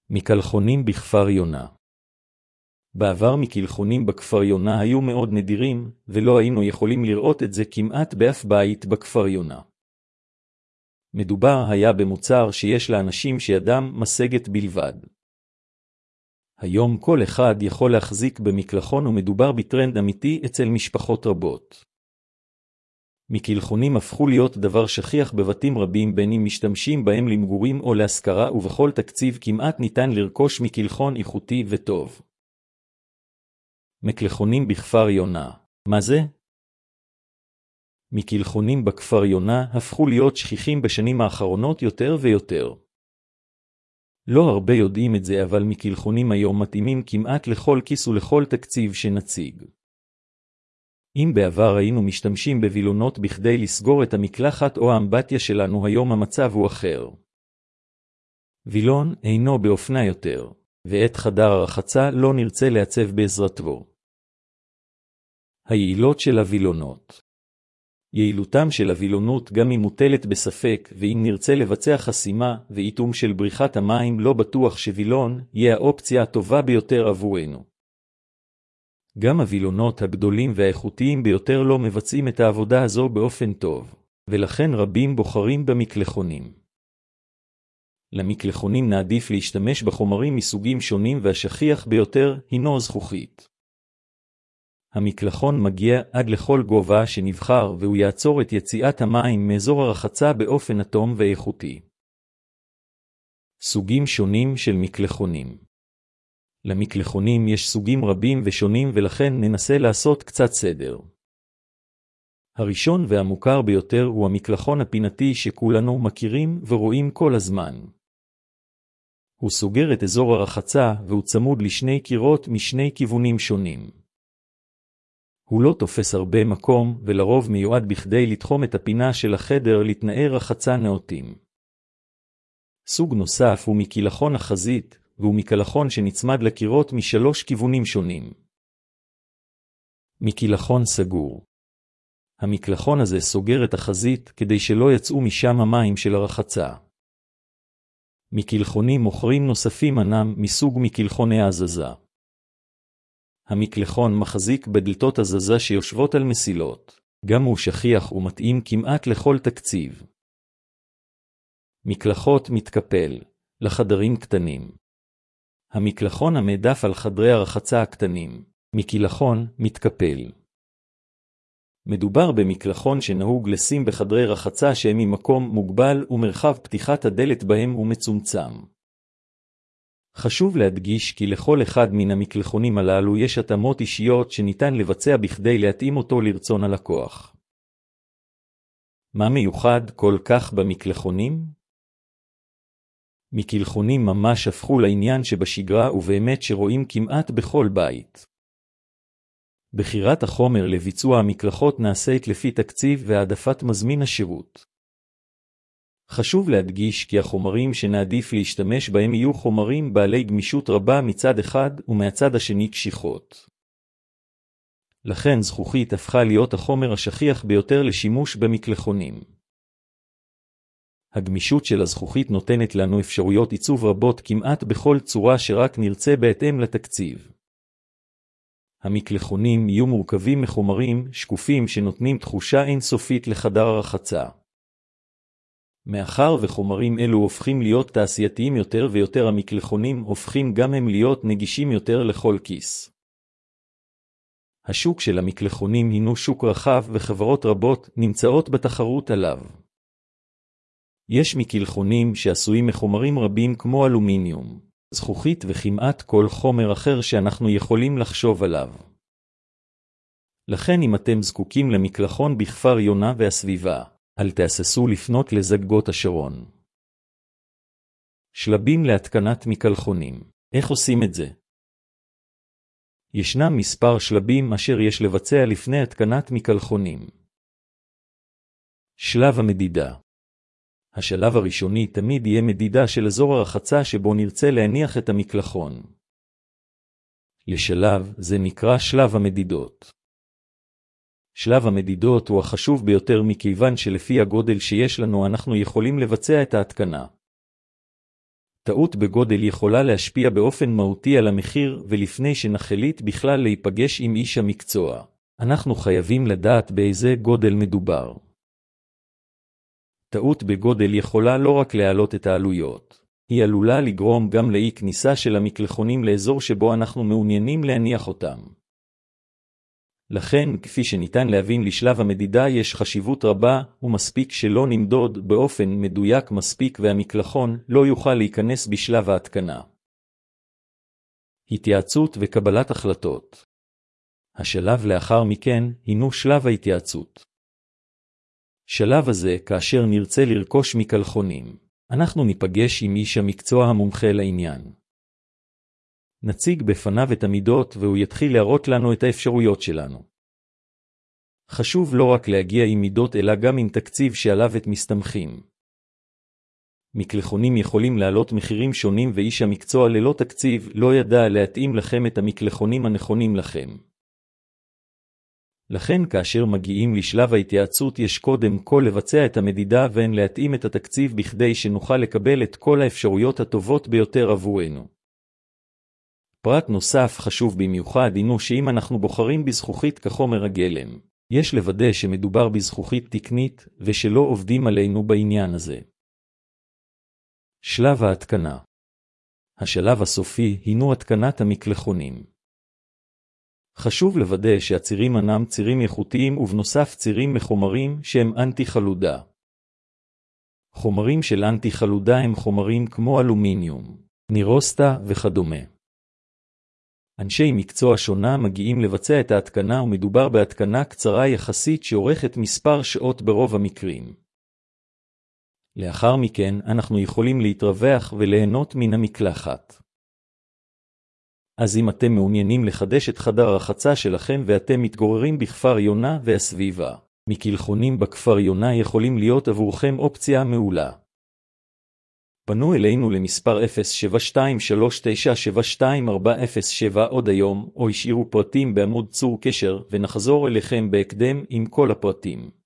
מקלחונים בכפר יונה. בעבר מקלחונים בכפר יונה היו מאוד נדירים, ולא היינו יכולים לראות את זה כמעט באף בית בכפר יונה. מדובר היה במוצר שיש לאנשים שידם משגת בלבד. היום כל אחד יכול להחזיק במקלחון ומדובר בטרנד אמיתי אצל משפחות רבות. מקלחונים הפכו להיות דבר שכיח בבתים רבים בין אם משתמשים בהם למגורים או להשכרה, ובכל תקציב כמעט ניתן לרכוש מקלחון איכותי וטוב. מקלחונים בכפר יונה. מה זה? מקלחונים בכפר יונה הפכו להיות שכיחים בשנים האחרונות יותר ויותר. לא הרבה יודעים את זה, אבל מקלחונים היום מתאימים כמעט לכל כיס ולכל תקציב שנציג. אם בעבר היינו משתמשים בווילונות בכדי לסגור את המקלחת או האמבטיה שלנו, היום המצב הוא אחר. וילון אינו באופנה יותר, ואת חדר הרחצה לא נרצה לעצב בעזרתו. היעילות של הווילונות. יעילותם של הווילונות גם היא מוטלת בספק, ואם נרצה לבצע חסימה ואיתום של בריחת המים, לא בטוח שווילון יהיה האופציה הטובה ביותר עבורנו. גם הווילונות הגדולים והאיכותיים ביותר לא מבצעים את העבודה הזו באופן טוב, ולכן רבים בוחרים במקלחונים. למקלחונים נעדיף להשתמש בחומרים מסוגים שונים, והשכיח ביותר הינו זכוכית. המקלחון מגיע עד לכל גובה שנבחר, והוא יעצור את יציאת המים מאזור הרחצה באופן אטום ואיכותי. סוגים שונים של מקלחונים. למקלחונים יש סוגים רבים ושונים, ולכן ננסה לעשות קצת סדר. הראשון והמוכר ביותר הוא המקלחון הפינתי שכולנו מכירים ורואים כל הזמן. הוא סוגר את אזור הרחצה והוא צמוד לשני קירות משני כיוונים שונים. הוא לא תופס הרבה מקום, ולרוב מיועד בכדי לתחום את הפינה של החדר לתנאי רחצה נאותים. סוג נוסף הוא מקלחון החזית, והוא מקלחון שנצמד לקירות משלוש כיוונים שונים. מקלחון סגור. המקלחון הזה סוגר את החזית כדי שלא יצאו משם המים של הרחצה. מקלחונים מוכרים נוספים אינם מסוג מקלחוני הזזה. המקלחון מחזיק בדלתות הזזה שיושבות על מסילות. גם הוא שכיח ומתאים כמעט לכל תקציב. מקלחות מתקפל, לחדרים קטנים. המקלחון המעדף על חדרי הרחצה הקטנים. מקלחון מתקפל. מדובר במקלחון שנהוג לשים בחדרי רחצה שהם ממקום מוגבל ומרחב פתיחת הדלת בהם הוא מצומצם. חשוב להדגיש כי לכל אחד מן המקלחונים הללו יש התאמות אישיות שניתן לבצע בכדי להתאים אותו לרצון הלקוח. מה מיוחד כל כך במקלחונים? מקלחונים ממש הפכו לעניין שבשגרה, ובאמת שרואים כמעט בכל בית. בחירת החומר לביצוע המקלחות נעשית לפי תקציב והעדפת מזמין השירות. חשוב להדגיש כי החומרים שנעדיף להשתמש בהם יהיו חומרים בעלי גמישות רבה מצד אחד ומהצד השני קשיחות. לכן זכוכית הפכה להיות החומר השכיח ביותר לשימוש במקלחונים. הגמישות של הזכוכית נותנת לנו אפשרויות עיצוב רבות כמעט בכל צורה שרק נרצה בהתאם לתקציב. המקלחונים יהיו מורכבים מחומרים שקופים שנותנים תחושה אינסופית לחדר הרחצה. מאחר וחומרים אלו הופכים להיות תעשייתיים יותר ויותר, המקלחונים הופכים גם הם להיות נגישים יותר לכל כיס. השוק של המקלחונים הינו שוק רחב וחברות רבות נמצאות בתחרות עליו. יש מקלחונים שעשויים מחומרים רבים כמו אלומיניום, זכוכית וכמעט כל חומר אחר שאנחנו יכולים לחשוב עליו. לכן אם אתם זקוקים למקלחון בכפר יונה והסביבה, אל תהססו לפנות לזגות השרון. שלבים להתקנת מקלחונים. איך עושים את זה? ישנם מספר שלבים אשר יש לבצע לפני התקנת מקלחונים. שלב המדידה. השלב הראשוני תמיד יהיה מדידה של אזור הרחצה שבו נרצה להניח את המקלחון. לשלב זה נקרא שלב המדידות. שלב המדידות הוא החשוב ביותר מכיוון שלפי הגודל שיש לנו אנחנו יכולים לבצע את ההתקנה. טעות בגודל יכולה להשפיע באופן מהותי על המחיר, ולפני שנחליט בכלל להיפגש עם איש המקצוע, אנחנו חייבים לדעת באיזה גודל מדובר. טעות בגודל יכולה לא רק להעלות את העלויות, היא עלולה לגרום גם לאי כניסה של המקלחונים לאזור שבו אנחנו מעוניינים להניח אותם. לכן, כפי שניתן להבין, לשלב המדידה יש חשיבות רבה, ומספיק שלא נמדוד באופן מדויק מספיק והמקלחון לא יוכל להיכנס בשלב ההתקנה. התייעצות וקבלת החלטות. השלב לאחר מכן הינו שלב ההתייעצות. שלב הזה, כאשר נרצה לרכוש מקלחונים, אנחנו ניפגש עם איש המקצוע המומחה לעניין. נציג בפניו את המידות והוא יתחיל להראות לנו את האפשרויות שלנו. חשוב לא רק להגיע עם מידות אלא גם עם תקציב שעליו את מסתמכים. מקלחונים יכולים לעלות מחירים שונים ואיש המקצוע ללא תקציב לא ידע להתאים לכם את המקלחונים הנכונים לכם. לכן כאשר מגיעים לשלב ההתייעצות יש קודם כל לבצע את המדידה ולהתאים את התקציב בכדי שנוכל לקבל את כל האפשרויות הטובות ביותר עבורנו. פרט נוסף חשוב במיוחד הינו שאם אנחנו בוחרים בזכוכית כחומר הגלם, יש לוודא שמדובר בזכוכית תקנית ושלא עובדים עלינו בעניין הזה. שלב ההתקנה. השלב הסופי הינו התקנת המקלחונים. חשוב לוודא שהצירים אינם צירים איכותיים ובנוסף צירים מחומרים שהם אנטי חלודה. חומרים של אנטי חלודה הם חומרים כמו אלומיניום, נירוסטה וכדומה. אנשי מקצוע שונה מגיעים לבצע את ההתקנה ומדובר בהתקנה קצרה יחסית שאורכת מספר שעות ברוב המקרים. לאחר מכן אנחנו יכולים להתרווח וליהנות מן המקלחת. אז אם אתם מעוניינים לחדש את חדר הרחצה שלכם ואתם מתגוררים בכפר יונה והסביבה, מקלחונים בכפר יונה יכולים להיות עבורכם אופציה מעולה. פנו אלינו למספר 07239724407 עוד היום, או השאירו פרטים בעמוד צור קשר ונחזור אליכם בהקדם עם כל הפרטים.